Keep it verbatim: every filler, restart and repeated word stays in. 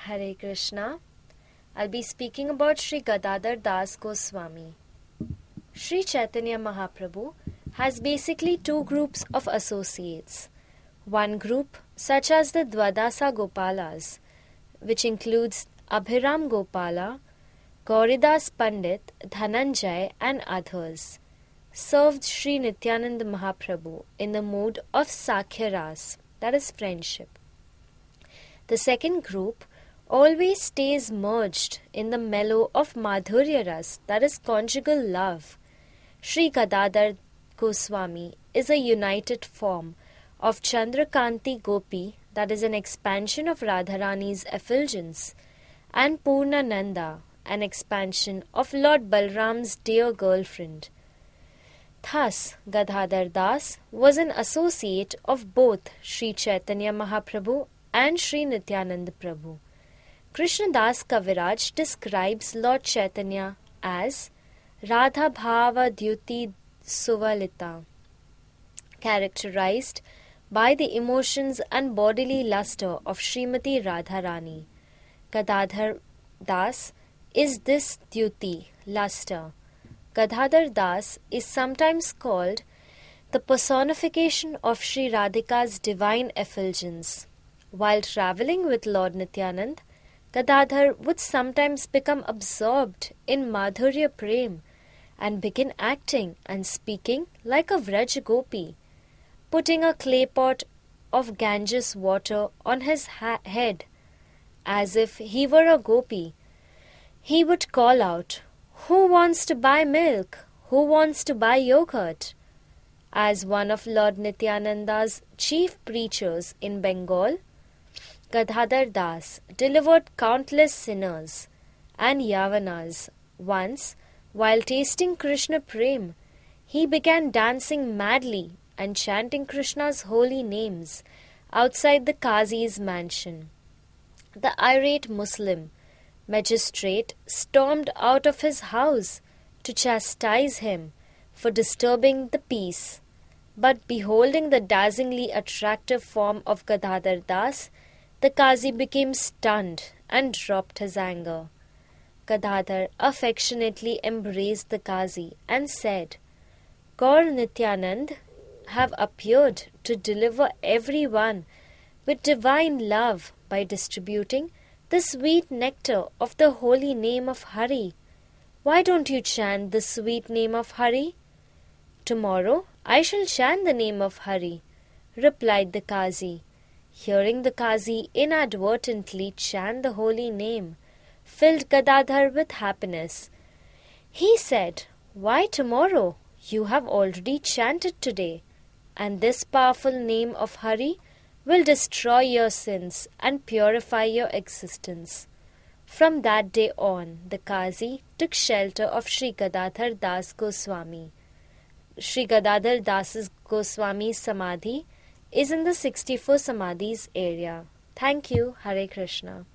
Hare Krishna. I'll be speaking about Sri Gadadhar Das Goswami. Sri Chaitanya Mahaprabhu has basically two groups of associates. One group, such as the Dwadasa Gopalas, which includes Abhiram Gopala, Gauridas Pandit, Dhananjay and others, served Sri Nityananda Mahaprabhu in the mood of Sakhya Ras, that is friendship. The second group always stays merged in the mellow of Madhurya Ras, that is conjugal love. Sri Gadadhar Goswami is a united form of Chandrakanti Gopi, that is an expansion of Radharani's effulgence, and Purnananda, an expansion of Lord Balram's dear girlfriend. Thus, Gadadhar Das was an associate of both Sri Chaitanya Mahaprabhu and Sri Nityananda Prabhu. Krishna Das Kaviraj describes Lord Chaitanya as Radha Bhava Dyuti Suvalita, characterized by the emotions and bodily luster of Srimati Radharani. Gadadhar Das is this Dyuti, luster. Gadadhar Das is sometimes called the personification of Sri Radhika's divine effulgence. While travelling with Lord Nityanand, Gadadhar would sometimes become absorbed in Madhurya Prem and begin acting and speaking like a Vraj Gopi, putting a clay pot of Ganges water on his ha- head as if he were a gopi. He would call out, "Who wants to buy milk? Who wants to buy yogurt?" As one of Lord Nityananda's chief preachers in Bengal, Gadadhar Das delivered countless sinners and yavanas. Once, while tasting Krishna Prem, he began dancing madly and chanting Krishna's holy names outside the Qazi's mansion. The irate Muslim magistrate stormed out of his house to chastise him for disturbing the peace. But beholding the dazzlingly attractive form of Gadadhar Das, the Qazi became stunned and dropped his anger. Gadadhar affectionately embraced the Qazi and said, "Gaur Nityanand have appeared to deliver everyone with divine love by distributing the sweet nectar of the holy name of Hari. Why don't you chant the sweet name of Hari?" "Tomorrow I shall chant the name of Hari," replied the Qazi. Hearing the Qazi inadvertently chant the holy name filled Gadadhar with happiness. He said, "Why tomorrow? You have already chanted today, and this powerful name of Hari will destroy your sins and purify your existence." From that day on, the Qazi took shelter of Sri Gadadhar Das Goswami. Sri Gadadhar Das Goswami's Samadhi is in the sixty-four Samadhis area. Thank you. Hare Krishna.